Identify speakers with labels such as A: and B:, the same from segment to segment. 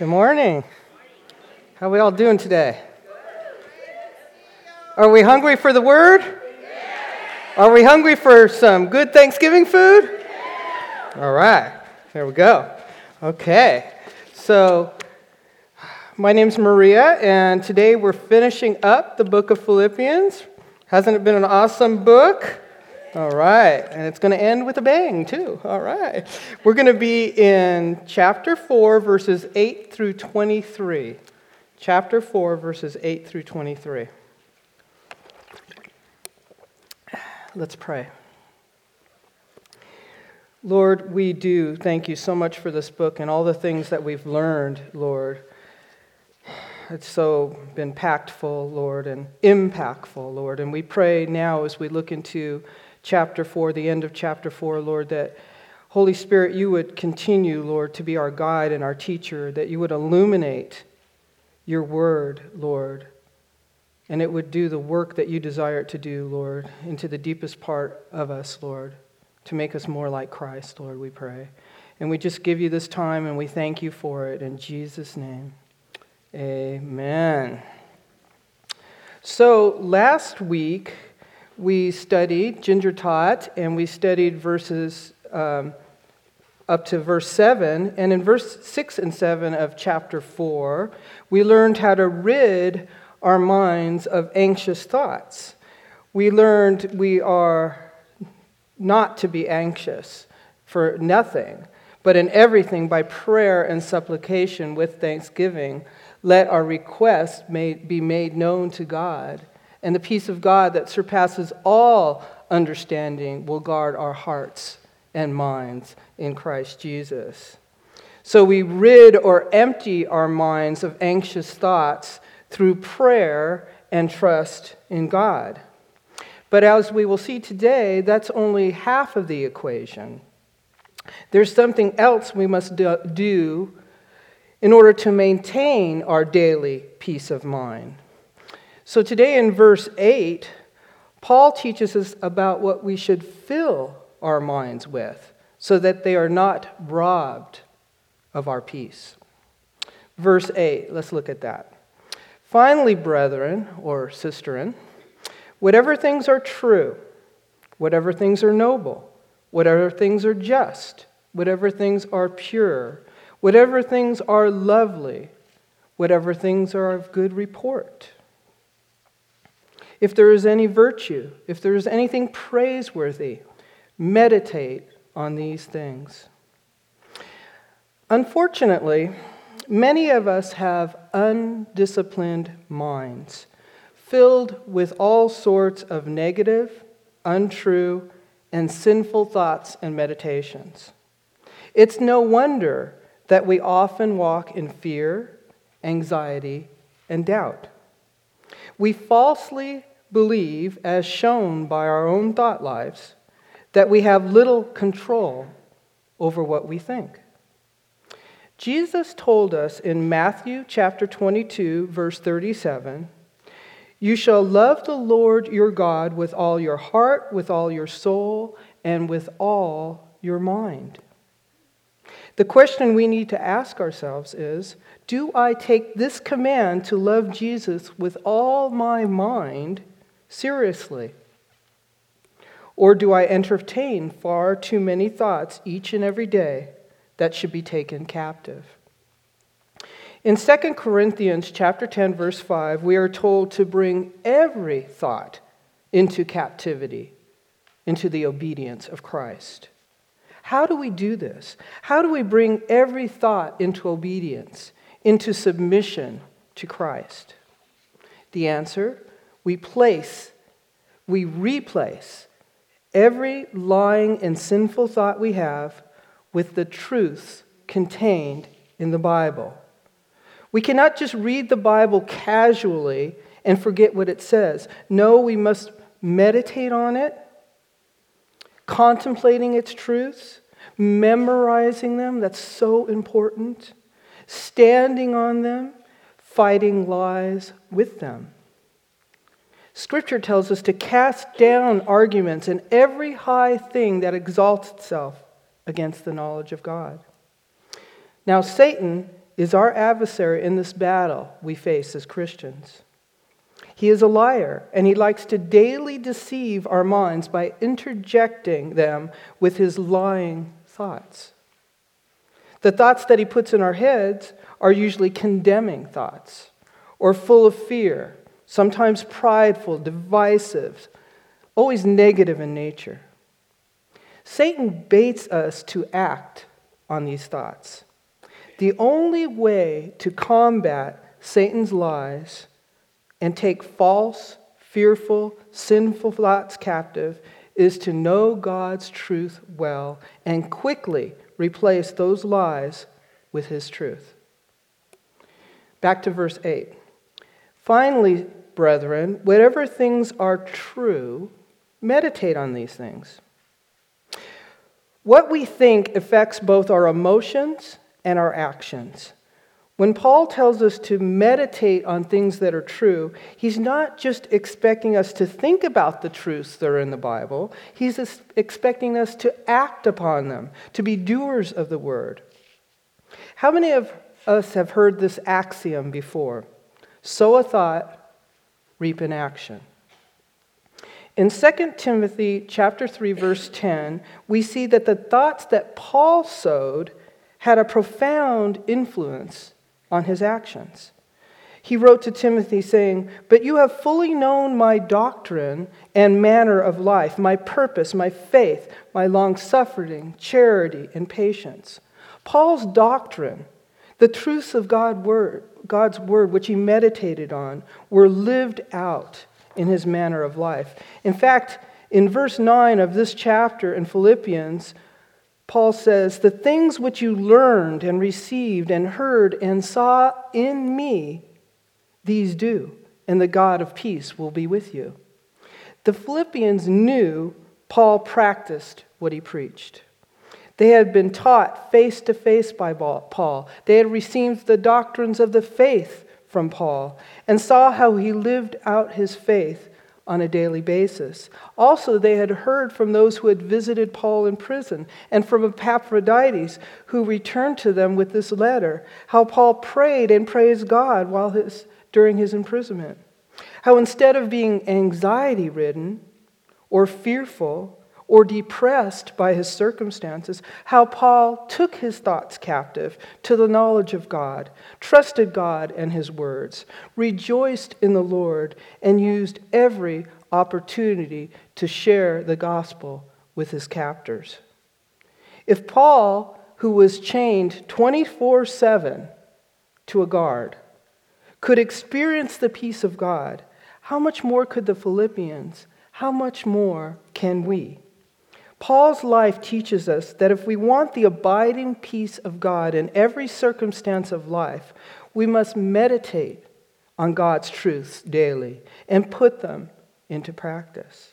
A: Good morning. How are we all doing today? Are we hungry for the Word? Are we hungry for some good Thanksgiving food? All right, there we go. Okay, so my name's Maria, and today we're finishing up the book of Philippians. Hasn't it been an awesome book? All right, and it's going to end with a bang, too. All right. We're going to be in chapter 4, verses 8 through 23. Chapter 4, verses 8 through 23. Let's pray. Lord, we do thank you so much for this book and all the things that we've learned, Lord. It's so been packed full, Lord, and impactful, Lord. And we pray now as we look into chapter 4, the end of chapter 4, Lord, that Holy Spirit, you would continue, Lord, to be our guide and our teacher, that you would illuminate your word, Lord, and it would do the work that you desire it to do, Lord, into the deepest part of us, Lord, to make us more like Christ, Lord, we pray. And we just give you this time, and we thank you for it. In Jesus' name, amen. So last week, we studied, Ginger taught, and we studied verses up to verse 7. And in verse 6 and 7 of chapter 4, we learned how to rid our minds of anxious thoughts. We learned we are not to be anxious for nothing, but in everything by prayer and supplication with thanksgiving, let our requests be made known to God. And the peace of God that surpasses all understanding will guard our hearts and minds in Christ Jesus. So we rid or empty our minds of anxious thoughts through prayer and trust in God. But as we will see today, that's only half of the equation. There's something else we must do in order to maintain our daily peace of mind. So today in verse 8, Paul teaches us about what we should fill our minds with so that they are not robbed of our peace. Verse 8, let's look at that. Finally, brethren, or sisterin, whatever things are true, whatever things are noble, whatever things are just, whatever things are pure, whatever things are lovely, whatever things are of good report. If there is any virtue, if there is anything praiseworthy, meditate on these things. Unfortunately, many of us have undisciplined minds, filled with all sorts of negative, untrue, and sinful thoughts and meditations. It's no wonder that we often walk in fear, anxiety, and doubt. We falsely believe, as shown by our own thought lives, that we have little control over what we think. Jesus told us in Matthew chapter 22, verse 37, "You shall love the Lord your God with all your heart, with all your soul, and with all your mind." The question we need to ask ourselves is, do I take this command to love Jesus with all my mind seriously? Or do I entertain far too many thoughts each and every day that should be taken captive? In 2 Corinthians chapter 10, verse 5, we are told to bring every thought into captivity, into the obedience of Christ. How do we do this? How do we bring every thought into obedience, into submission to Christ? The answer, we replace every lying and sinful thought we have with the truths contained in the Bible. We cannot just read the Bible casually and forget what it says. No, we must meditate on it, contemplating its truths, memorizing them, that's so important, standing on them, fighting lies with them. Scripture tells us to cast down arguments and every high thing that exalts itself against the knowledge of God. Now, Satan is our adversary in this battle we face as Christians. He is a liar, and he likes to daily deceive our minds by interjecting them with his lying thoughts. The thoughts that he puts in our heads are usually condemning thoughts, or full of fear, sometimes prideful, divisive, always negative in nature. Satan baits us to act on these thoughts. The only way to combat Satan's lies and take false, fearful, sinful thoughts captive is to know God's truth well and quickly replace those lies with his truth. Back to verse 8. Finally, brethren, whatever things are true, meditate on these things. What we think affects both our emotions and our actions. When Paul tells us to meditate on things that are true, he's not just expecting us to think about the truths that are in the Bible. He's expecting us to act upon them, to be doers of the word. How many of us have heard this axiom before? Sow a thought, reap an action. In 2 Timothy chapter 3, verse 10, we see that the thoughts that Paul sowed had a profound influence on his actions. He wrote to Timothy saying, "But you have fully known my doctrine and manner of life, my purpose, my faith, my long-suffering, charity, and patience." Paul's doctrine, the truths of God's word, which he meditated on, were lived out in his manner of life. In fact, in verse 9 of this chapter in Philippians, Paul says, "The things which you learned and received and heard and saw in me, these do, and the God of peace will be with you." The Philippians knew Paul practiced what he preached. They had been taught face to face by Paul. They had received the doctrines of the faith from Paul and saw how he lived out his faith on a daily basis. Also, they had heard from those who had visited Paul in prison and from Epaphroditus, who returned to them with this letter, how Paul prayed and praised God during his imprisonment. How instead of being anxiety-ridden or fearful or depressed by his circumstances, how Paul took his thoughts captive to the knowledge of God, trusted God and his words, rejoiced in the Lord, and used every opportunity to share the gospel with his captors. If Paul, who was chained 24/7 to a guard, could experience the peace of God, how much more could the Philippians? How much more can we? Paul's life teaches us that if we want the abiding peace of God in every circumstance of life, we must meditate on God's truths daily and put them into practice.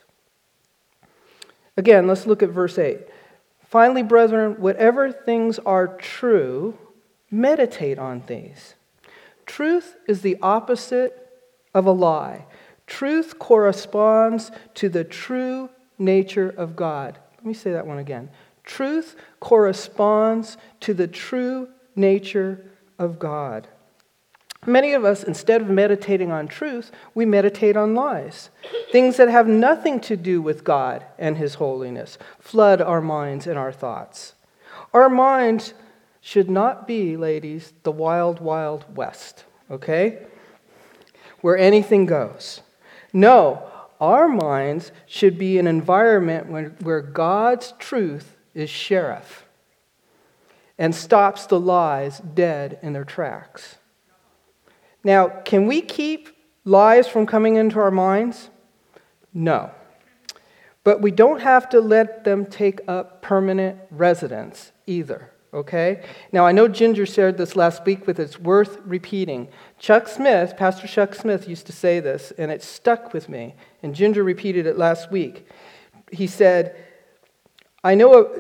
A: Again, let's look at verse 8. Finally, brethren, whatever things are true, meditate on these. Truth is the opposite of a lie. Truth corresponds to the true nature of God. Let me say that one again. Truth corresponds to the true nature of God. Many of us, instead of meditating on truth, we meditate on lies. Things that have nothing to do with God and his holiness flood our minds and our thoughts. Our minds should not be, ladies, the wild, wild west, okay? Where anything goes. No, our minds should be an environment where God's truth is sheriff and stops the lies dead in their tracks. Now, can we keep lies from coming into our minds? No. But we don't have to let them take up permanent residence either. Okay? Now, I know Ginger shared this last week, but it's worth repeating. Pastor Chuck Smith used to say this, and it stuck with me. And Ginger repeated it last week. He said, I know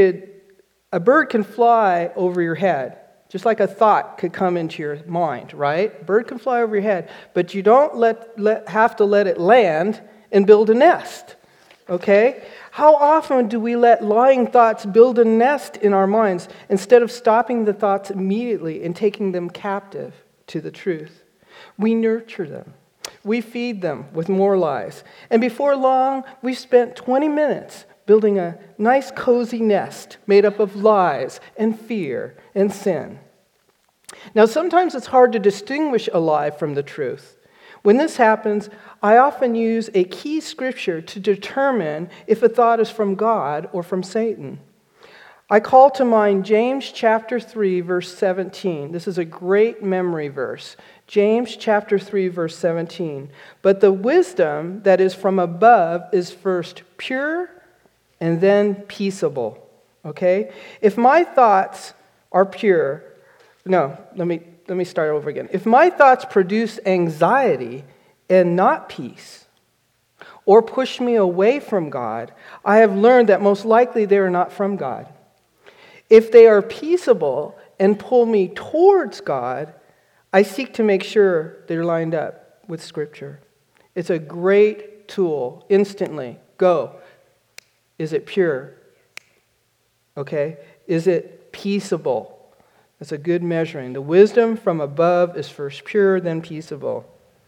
A: a bird can fly over your head, just like a thought could come into your mind, right? A bird can fly over your head, but you don't have to let it land and build a nest. Okay? How often do we let lying thoughts build a nest in our minds instead of stopping the thoughts immediately and taking them captive to the truth? We nurture them. We feed them with more lies. And before long, we've spent 20 minutes building a nice cozy nest made up of lies and fear and sin. Now, sometimes it's hard to distinguish a lie from the truth. When this happens, I often use a key scripture to determine if a thought is from God or from Satan. I call to mind James chapter 3, verse 17. This is a great memory verse. James chapter 3, verse 17. But the wisdom that is from above is first pure and then peaceable. Okay? If my thoughts are pure, let me start over again. If my thoughts produce anxiety and not peace, or push me away from God, I have learned that most likely they are not from God. If they are peaceable and pull me towards God, I seek to make sure they're lined up with Scripture. It's a great tool. Instantly, go. Is it pure? Okay. Is it peaceable? That's a good measuring. The wisdom from above is first pure, then peaceable.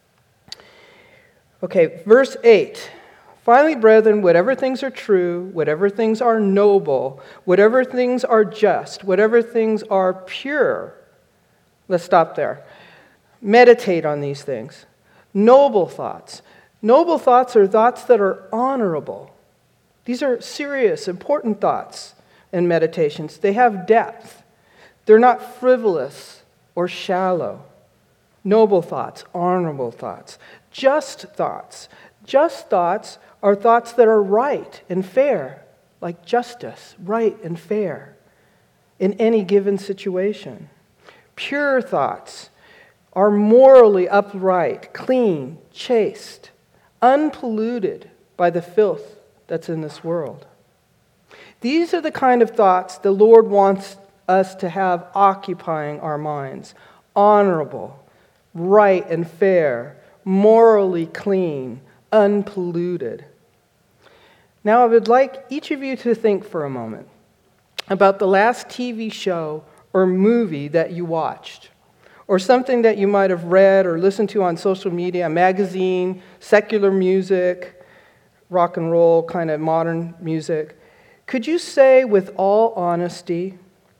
A: Okay, verse 8. Finally, brethren, whatever things are true, whatever things are noble, whatever things are just, whatever things are pure. Let's stop there. Meditate on these things. Noble thoughts. Noble thoughts are thoughts that are honorable. These are serious, important thoughts and meditations. They have depth. They're not frivolous or shallow. Noble thoughts, honorable thoughts, just thoughts. Just thoughts are thoughts that are right and fair, like justice, right and fair, in any given situation. Pure thoughts are morally upright, clean, chaste, unpolluted by the filth that's in this world. These are the kind of thoughts the Lord wants us to have occupying our minds. Honorable, right and fair, morally clean, unpolluted. Now, I would like each of you to think for a moment about the last TV show or movie that you watched, or something that you might have read or listened to on social media, a magazine, secular music, rock and roll, kind of modern music. Could you say with all honesty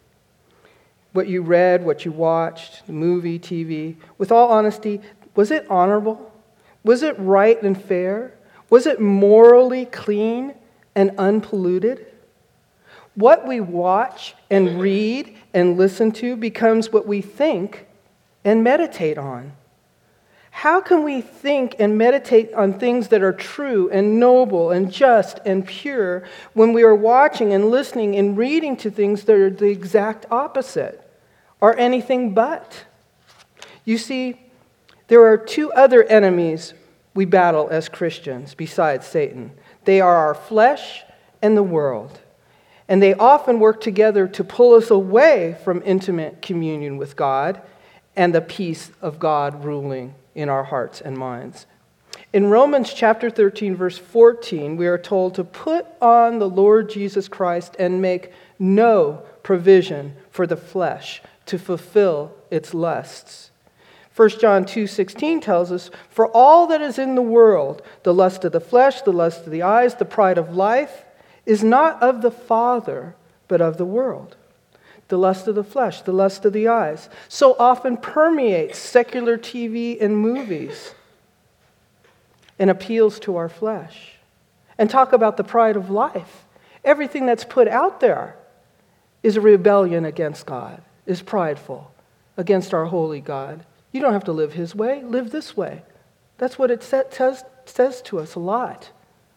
A: what you read, what you watched, the movie, TV, with all honesty, was it honorable? Was it right and fair? Was it morally clean and unpolluted? What we watch and read and listen to becomes what we think and meditate on. How can we think and meditate on things that are true and noble and just and pure when we are watching and listening and reading to things that are the exact opposite or anything but? You see, there are two other enemies we battle as Christians besides Satan. They are our flesh and the world. And they often work together to pull us away from intimate communion with God and the peace of God ruling in our hearts and minds. In Romans chapter 13, verse 14, we are told to put on the Lord Jesus Christ and make no provision for the flesh to fulfill its lusts. 1 John 2:16 tells us, for all that is in the world, the lust of the flesh, the lust of the eyes, the pride of life, is not of the Father, but of the world. The lust of the flesh, the lust of the eyes, so often permeates secular TV and movies and appeals to our flesh. And talk about the pride of life. Everything that's put out there is a rebellion against God, is prideful against our holy God. You don't have to live His way, live this way. That's what it says to us a lot.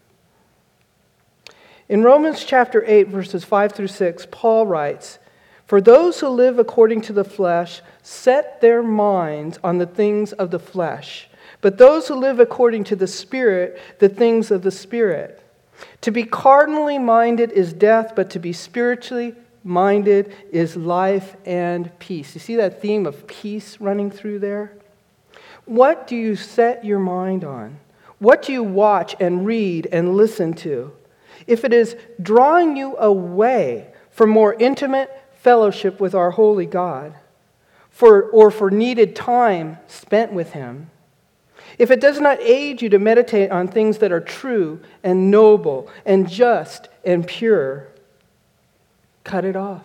A: In Romans chapter 8, verses 5 through 6, Paul writes, for those who live according to the flesh set their minds on the things of the flesh, but those who live according to the Spirit, the things of the Spirit. To be carnally minded is death, but to be spiritually minded is life and peace. You see that theme of peace running through there? What do you set your mind on? What do you watch and read and listen to? If it is drawing you away from more intimate fellowship with our holy God, or for needed time spent with Him, if it does not aid you to meditate on things that are true and noble and just and pure, cut it off.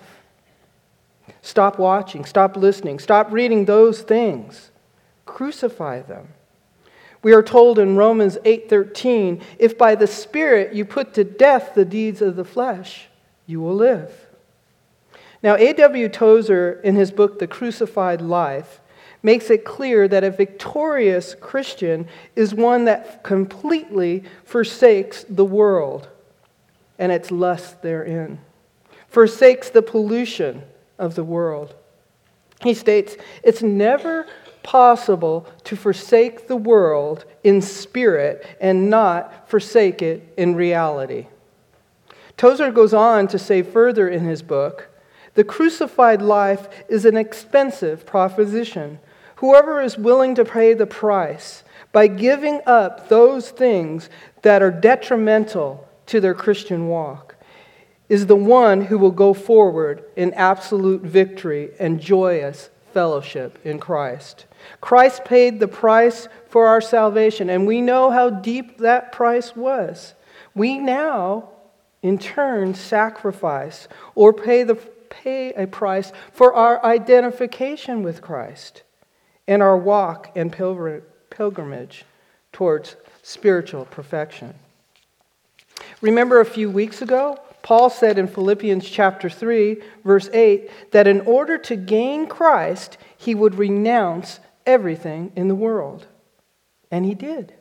A: Stop watching, stop listening, stop reading those things. Crucify them. We are told in Romans 8:13, if by the Spirit you put to death the deeds of the flesh, you will live. Now, A.W. Tozer, in his book, The Crucified Life, makes it clear that a victorious Christian is one that completely forsakes the world and its lust therein, forsakes the pollution of the world. He states, it's never possible to forsake the world in spirit and not forsake it in reality. Tozer goes on to say further in his book, the crucified life is an expensive proposition. Whoever is willing to pay the price by giving up those things that are detrimental to their Christian walk is the one who will go forward in absolute victory and joyous fellowship in Christ. Christ paid the price for our salvation, and we know how deep that price was. We now, in turn, sacrifice or pay a price for our identification with Christ and our walk and pilgrimage towards spiritual perfection. Remember a few weeks ago, Paul said in Philippians chapter 3, verse 8, that in order to gain Christ, he would renounce everything in the world. And he did.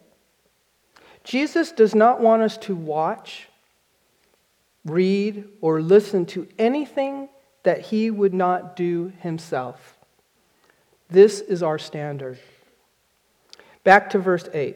A: Jesus does not want us to watch, read, or listen to anything that he would not do himself. This is our standard. Back to verse 8.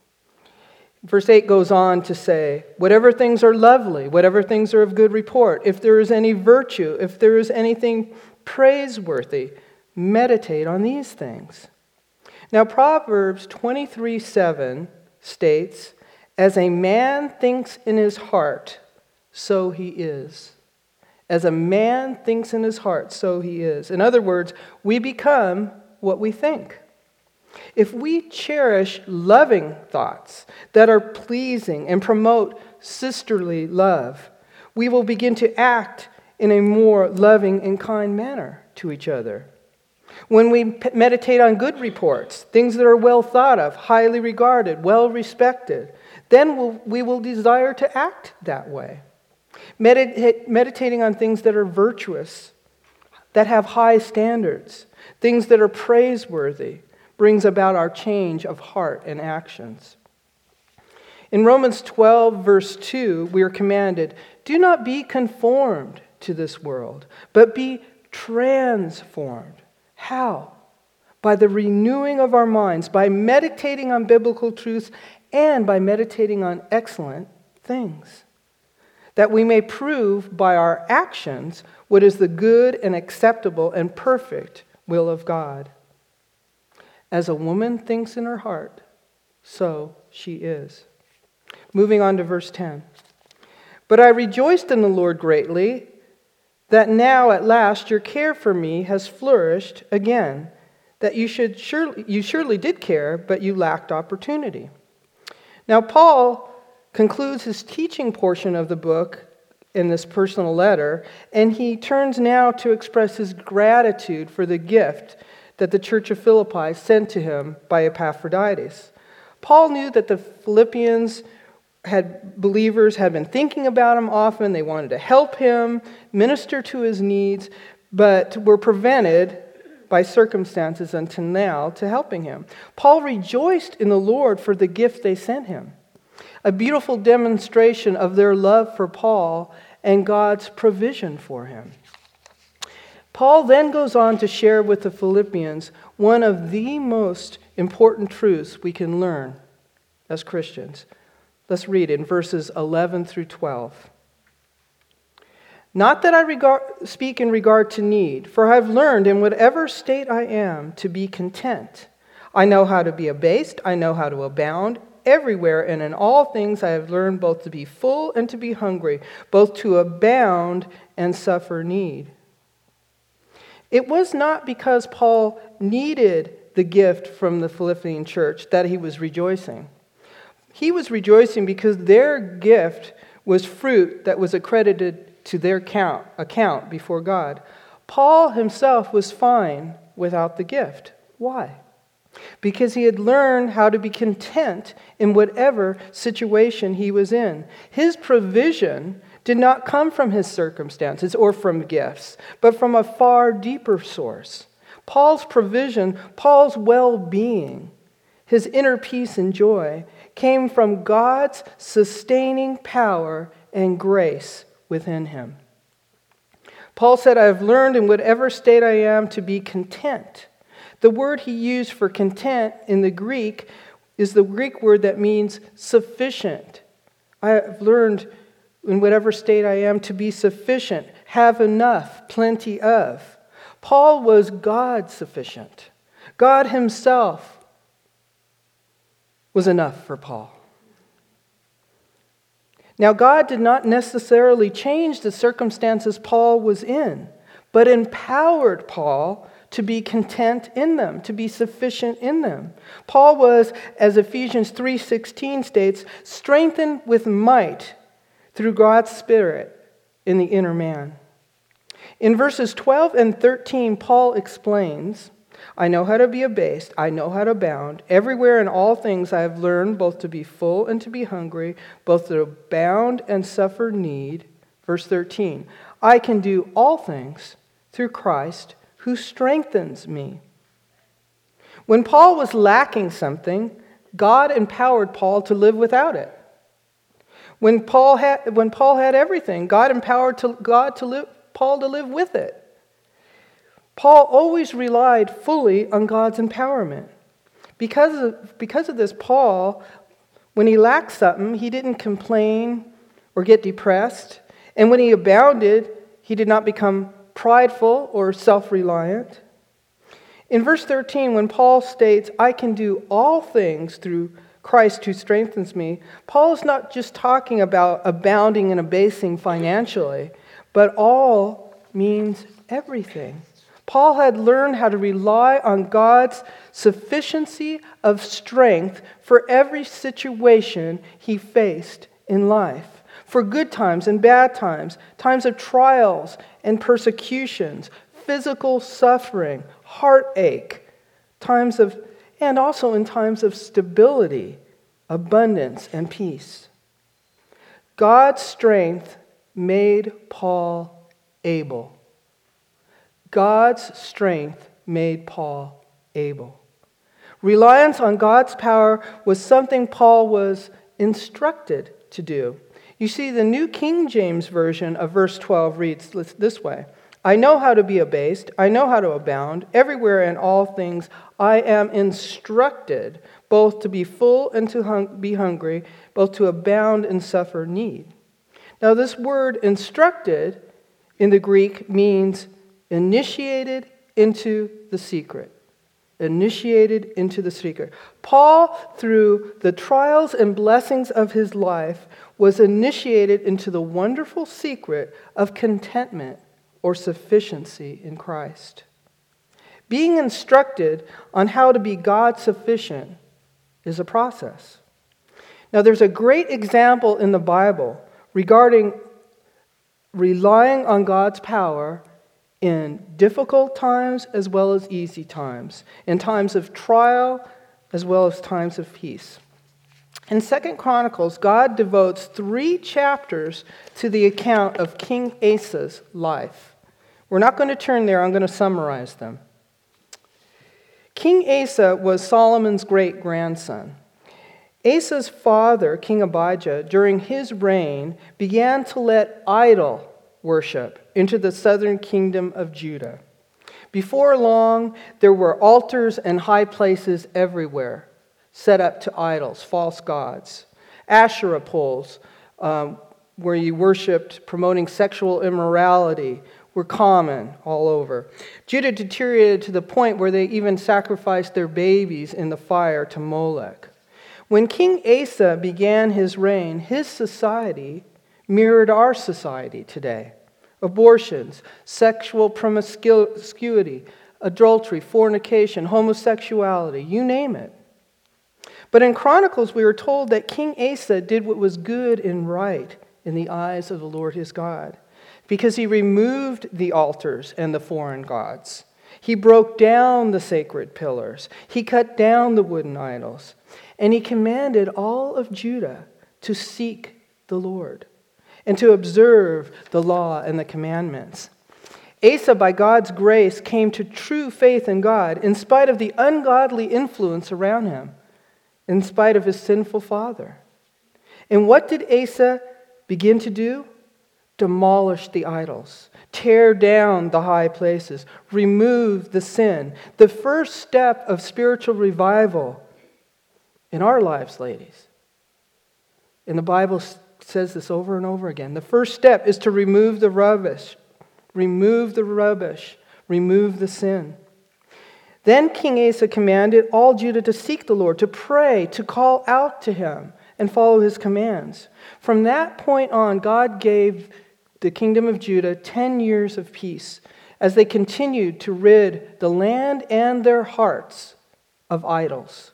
A: Verse 8 goes on to say, whatever things are lovely, whatever things are of good report, if there is any virtue, if there is anything praiseworthy, meditate on these things. Now, Proverbs 23:7 states, as a man thinks in his heart, so he is. As a man thinks in his heart, so he is. In other words, we become what we think. If we cherish loving thoughts that are pleasing and promote sisterly love, we will begin to act in a more loving and kind manner to each other. When we meditate on good reports, things that are well thought of, highly regarded, well respected, then we will desire to act that way. Meditating on things that are virtuous, that have high standards, things that are praiseworthy, brings about our change of heart and actions. In Romans 12, verse 2, we are commanded, do not be conformed to this world, but be transformed. How? By the renewing of our minds, by meditating on biblical truths, and by meditating on excellent things, that we may prove by our actions what is the good and acceptable and perfect will of God. As a woman thinks in her heart, so she is. Moving on to verse 10. But I rejoiced in the Lord greatly that now at last your care for me has flourished again, that you surely did care, but you lacked opportunity. Now Paul concludes his teaching portion of the book in this personal letter, and he turns now to express his gratitude for the gift that the church of Philippi sent to him by Epaphroditus. Paul knew that the Philippians believers had been thinking about him often. They wanted to help him, minister to his needs, but were prevented by circumstances until now to helping him. Paul rejoiced in the Lord for the gift they sent him, a beautiful demonstration of their love for Paul and God's provision for him. Paul then goes on to share with the Philippians one of the most important truths we can learn as Christians. Let's read in verses 11 through 12. Not that I speak in regard to need, for I have learned in whatever state I am to be content. I know how to be abased, I know how to abound. everywhere, and in all things I have learned both to be full and to be hungry, both to abound and suffer need. It was not because Paul needed the gift from the Philippian church that he was rejoicing. He was rejoicing because their gift was fruit that was accredited to their account before God. Paul himself was fine without the gift. Why? Because he had learned how to be content in whatever situation he was in. His provision did not come from his circumstances or from gifts, but from a far deeper source. Paul's provision, Paul's well-being, his inner peace and joy came from God's sustaining power and grace within him. Paul said, I have learned in whatever state I am to be content. The word he used for content in the Greek is the Greek word that means sufficient. I have learned in whatever state I am to be sufficient, have enough, plenty of. Paul was God sufficient. God himself was enough for Paul. Now, God did not necessarily change the circumstances Paul was in, but empowered Paul to be content in them, to be sufficient in them. Paul was, as Ephesians 3:16 states, strengthened with might through God's Spirit in the inner man. In verses 12 and 13, Paul explains, I know how to be abased, I know how to abound. Everywhere in all things I have learned both to be full and to be hungry, both to abound and suffer need. Verse 13, I can do all things through Christ who strengthens me. When Paul was lacking something, God empowered Paul to live without it. When Paul had everything, God empowered Paul to live with it. Paul always relied fully on God's empowerment. Because of this, Paul, when he lacked something, he didn't complain or get depressed. And when he abounded, he did not become prideful or self-reliant. In verse 13, when Paul states, I can do all things through Christ who strengthens me, Paul is not just talking about abounding and abasing financially, but all means everything. Paul had learned how to rely on God's sufficiency of strength for every situation he faced in life. For good times and bad times, times of trials and persecutions, physical suffering, heartache, and also in times of stability, abundance, and peace. God's strength made Paul able. God's strength made Paul able. Reliance on God's power was something Paul was instructed to do. You see, the New King James Version of verse 12 reads this way, I know how to be abased, I know how to abound, everywhere in all things I am instructed, both to be full and to be hungry, both to abound and suffer need. Now this word instructed in the Greek means initiated into the secret. Initiated into the secret. Paul, through the trials and blessings of his life, was initiated into the wonderful secret of contentment or sufficiency in Christ. Being instructed on how to be God sufficient is a process. Now, there's a great example in the Bible regarding relying on God's power in difficult times as well as easy times, in times of trial as well as times of peace. In 2 Chronicles, God devotes 3 chapters to the account of King Asa's life. We're not going to turn there, I'm going to summarize them. King Asa was Solomon's great-grandson. Asa's father, King Abijah, during his reign, began to let idol worship into the southern kingdom of Judah. Before long, there were altars and high places everywhere set up to idols, false gods. Asherah poles, where you worshipped promoting sexual immorality, were common all over. Judah deteriorated to the point where they even sacrificed their babies in the fire to Molech. When King Asa began his reign, his society mirrored our society today. Abortions, sexual promiscuity, adultery, fornication, homosexuality, you name it. But in Chronicles, we are told that King Asa did what was good and right in the eyes of the Lord his God, because he removed the altars and the foreign gods. He broke down the sacred pillars. He cut down the wooden idols. And he commanded all of Judah to seek the Lord and to observe the law and the commandments. Asa, by God's grace, came to true faith in God in spite of the ungodly influence around him, in spite of his sinful father. And what did Asa begin to do? Demolish the idols, tear down the high places, remove the sin. The first step of spiritual revival in our lives, ladies. And the Bible says this over and over again. The first step is to remove the rubbish. Remove the rubbish. Remove the sin. Then King Asa commanded all Judah to seek the Lord, to pray, to call out to him, and follow his commands. From that point on, God gave the kingdom of Judah 10 years of peace as they continued to rid the land and their hearts of idols,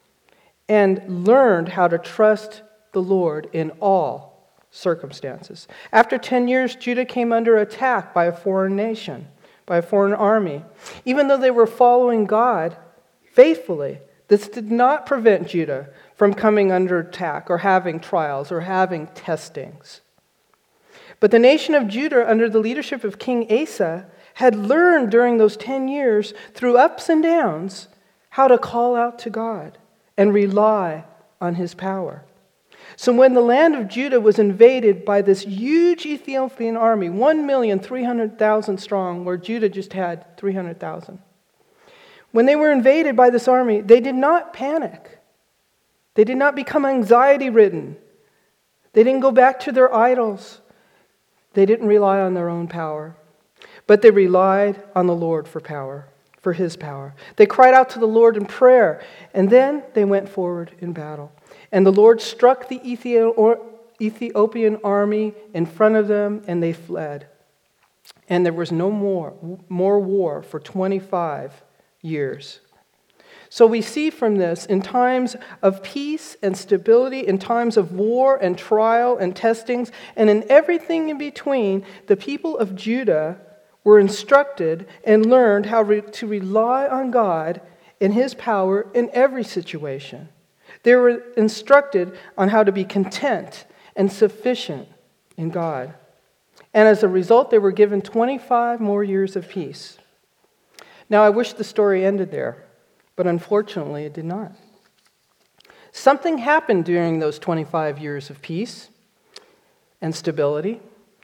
A: and learned how to trust the Lord in all circumstances. After 10 years, Judah came under attack by a foreign nation, by a foreign army. Even though they were following God faithfully, this did not prevent Judah from coming under attack or having trials or having testings. But the nation of Judah, under the leadership of King Asa, had learned during those 10 years, through ups and downs, how to call out to God and rely on his power. So when the land of Judah was invaded by this huge Ethiopian army, 1,300,000 strong, where Judah just had 300,000. When they were invaded by this army, they did not panic. They did not become anxiety-ridden. They didn't go back to their idols. They didn't rely on their own power. But they relied on the Lord for power, for his power. They cried out to the Lord in prayer, and then they went forward in battle. And the Lord struck the Ethiopian army in front of them, and they fled. And there was no more war for 25 years. So we see from this, in times of peace and stability, in times of war and trial and testings, and in everything in between, the people of Judah were instructed and learned how to rely on God and his power in every situation. They were instructed on how to be content and sufficient in God. And as a result, they were given 25 more years of peace. Now, I wish the story ended there, but unfortunately it did not. Something happened during those 25 years of peace and stability.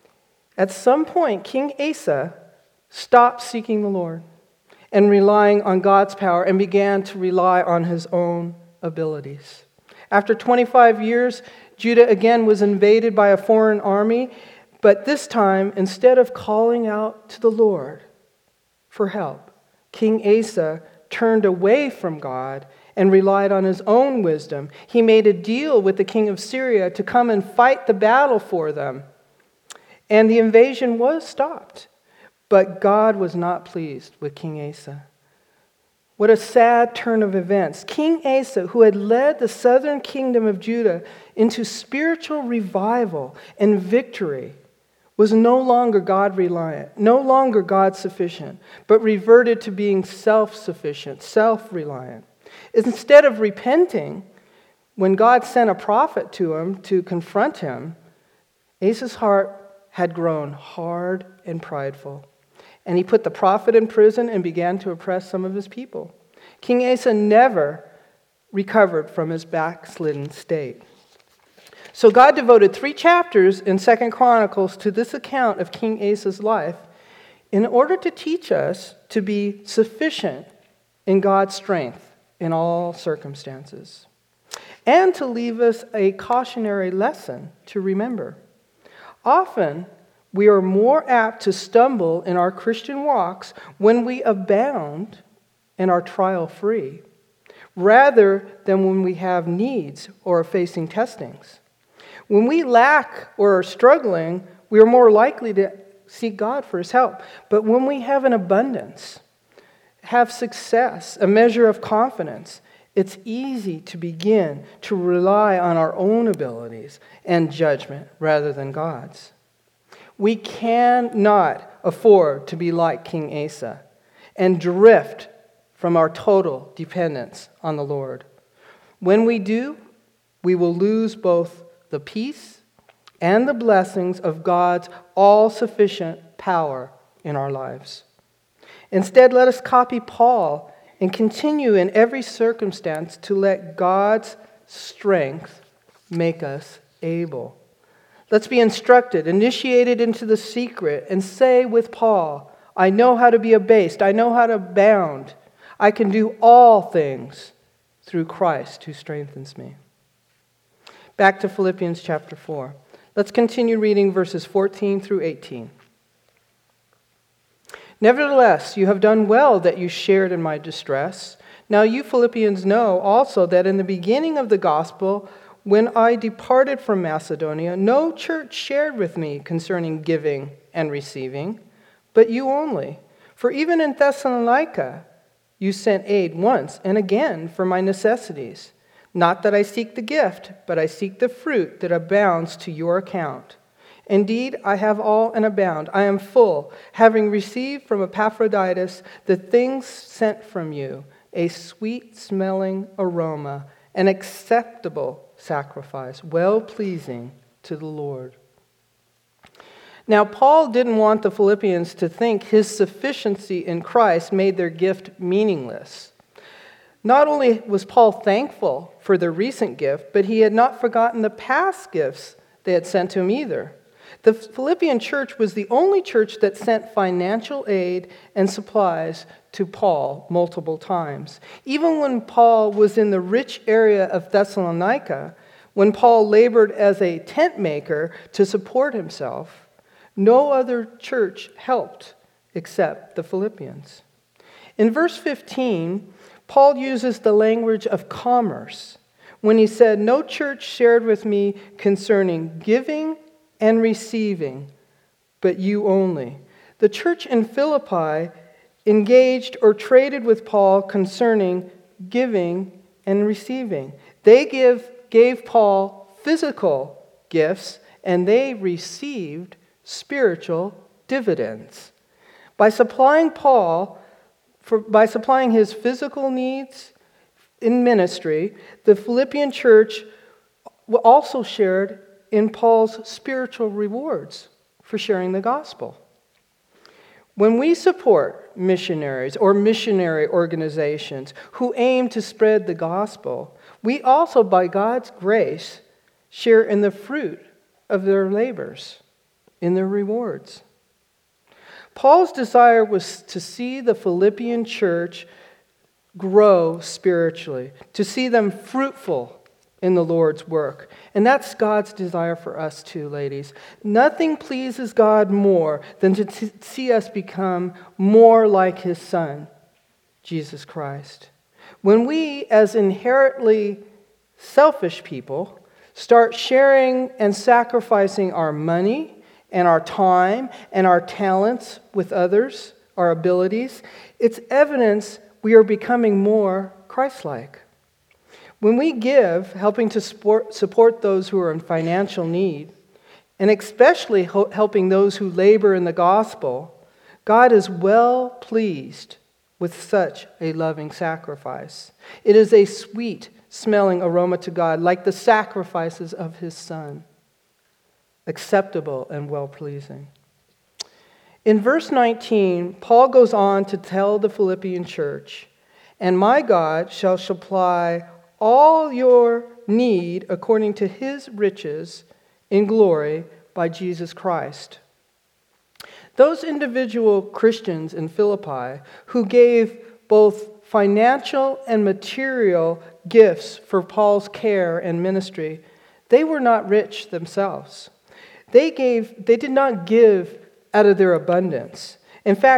A: At some point, King Asa stopped seeking the Lord and relying on God's power and began to rely on his own abilities. After 25 years, Judah again was invaded by a foreign army, but this time, instead of calling out to the Lord for help, King Asa turned away from God and relied on his own wisdom. He made a deal with the king of Syria to come and fight the battle for them. And the invasion was stopped. But God was not pleased with King Asa. What a sad turn of events. King Asa, who had led the southern kingdom of Judah into spiritual revival and victory, was no longer God-reliant, no longer God-sufficient, but reverted to being self-sufficient, self-reliant. Instead of repenting, when God sent a prophet to him to confront him, Asa's heart had grown hard and prideful. And he put the prophet in prison and began to oppress some of his people. King Asa never recovered from his backslidden state. So God devoted 3 chapters in 2 Chronicles to this account of King Asa's life in order to teach us to be sufficient in God's strength in all circumstances, and to leave us a cautionary lesson to remember. Often, we are more apt to stumble in our Christian walks when we abound and are trial-free, rather than when we have needs or are facing testings. When we lack or are struggling, we are more likely to seek God for His help. But when we have an abundance, have success, a measure of confidence, it's easy to begin to rely on our own abilities and judgment rather than God's. We cannot afford to be like King Asa and drift from our total dependence on the Lord. When we do, we will lose both the peace and the blessings of God's all-sufficient power in our lives. Instead, let us copy Paul and continue in every circumstance to let God's strength make us able. Let's be instructed, initiated into the secret, and say with Paul, I know how to be abased, I know how to abound. I can do all things through Christ who strengthens me. Back to Philippians chapter 4. Let's continue reading verses 14 through 18. Nevertheless, you have done well that you shared in my distress. Now you Philippians know also that in the beginning of the gospel, when I departed from Macedonia, no church shared with me concerning giving and receiving, but you only. For even in Thessalonica, you sent aid once and again for my necessities. Not that I seek the gift, but I seek the fruit that abounds to your account. Indeed, I have all and abound. I am full, having received from Epaphroditus the things sent from you, a sweet-smelling aroma, an acceptable sacrifice, well-pleasing to the Lord. Now, Paul didn't want the Philippians to think his sufficiency in Christ made their gift meaningless. Not only was Paul thankful for their recent gift, but he had not forgotten the past gifts they had sent to him either. The Philippian church was the only church that sent financial aid and supplies to Paul multiple times. Even when Paul was in the rich area of Thessalonica, when Paul labored as a tent maker to support himself, no other church helped except the Philippians. In verse 15, Paul uses the language of commerce when he said, no church shared with me concerning giving and receiving, but you only. The church in Philippi engaged or traded with Paul concerning giving and receiving. They gave Paul physical gifts, and they received spiritual dividends. By supplying his physical needs in ministry, the Philippian church also shared in Paul's spiritual rewards for sharing the gospel. When we support missionaries or missionary organizations who aim to spread the gospel, we also, by God's grace, share in the fruit of their labors, in their rewards. Paul's desire was to see the Philippian church grow spiritually, to see them fruitful in the Lord's work. And that's God's desire for us too, ladies. Nothing pleases God more than to see us become more like His Son, Jesus Christ. When we, as inherently selfish people, start sharing and sacrificing our money and our time and our talents with others, our abilities, it's evidence we are becoming more Christ-like. When we give, helping to support those who are in financial need, and especially helping those who labor in the gospel, God is well pleased with such a loving sacrifice. It is a sweet-smelling aroma to God, like the sacrifices of His Son, acceptable and well-pleasing. In verse 19, Paul goes on to tell the Philippian church, "And my God shall supply all your need according to His riches in glory by Jesus Christ." Those individual Christians in Philippi who gave both financial and material gifts for Paul's care and ministry, they were not rich themselves. They did not give out of their abundance. In fact, if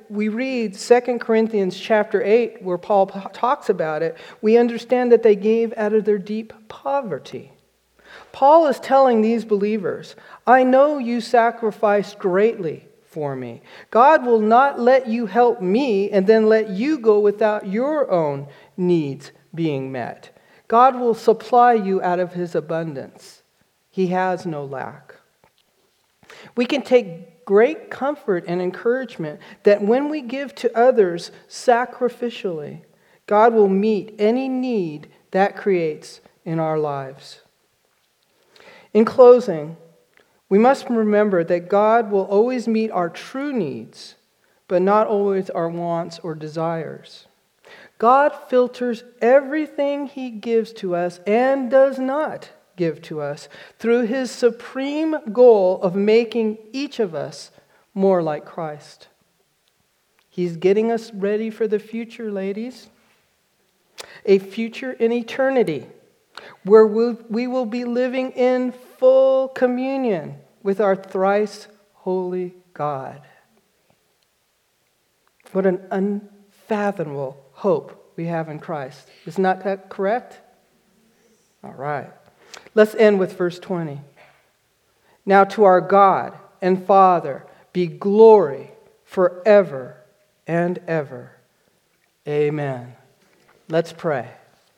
A: we read 2 Corinthians chapter 8, where Paul talks about it, we understand that they gave out of their deep poverty. Paul is telling these believers, I know you sacrificed greatly for me. God will not let you help me and then let you go without your own needs being met. God will supply you out of his abundance. He has no lack. We can take great comfort and encouragement that when we give to others sacrificially, God will meet any need that creates in our lives. In closing, we must remember that God will always meet our true needs, but not always our wants or desires. God filters everything he gives to us and does not give to us through his supreme goal of making each of us more like Christ. He's getting us ready for the future, ladies. A future in eternity where we will be living in full communion with our thrice holy God. What an unfathomable hope we have in Christ. Isn't that correct? All right. Let's end with verse 20. Now to our God and Father be glory forever and ever. Amen. Let's pray.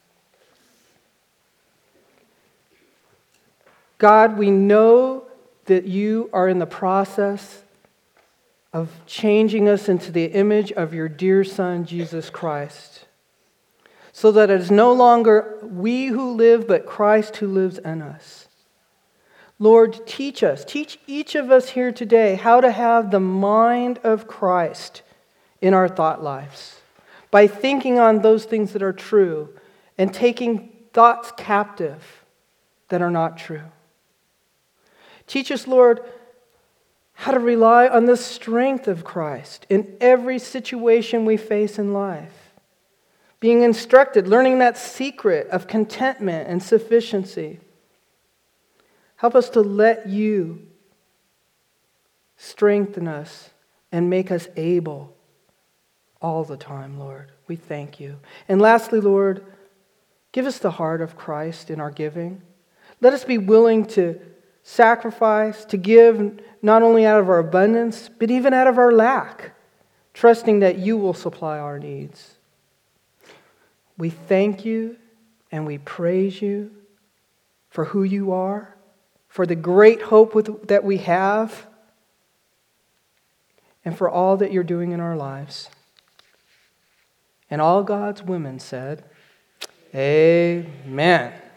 A: God, we know that you are in the process of changing us into the image of your dear Son, Jesus Christ, so that it is no longer we who live, but Christ who lives in us. Lord, teach each of us here today how to have the mind of Christ in our thought lives by thinking on those things that are true and taking thoughts captive that are not true. Teach us, Lord, how to rely on the strength of Christ in every situation we face in life. Being instructed, learning that secret of contentment and sufficiency. Help us to let you strengthen us and make us able all the time, Lord. We thank you. And lastly, Lord, give us the heart of Christ in our giving. Let us be willing to sacrifice, to give not only out of our abundance, but even out of our lack, trusting that you will supply our needs. We thank you and we praise you for who you are, for the great hope that we have, and for all that you're doing in our lives. And all God's women said, Amen.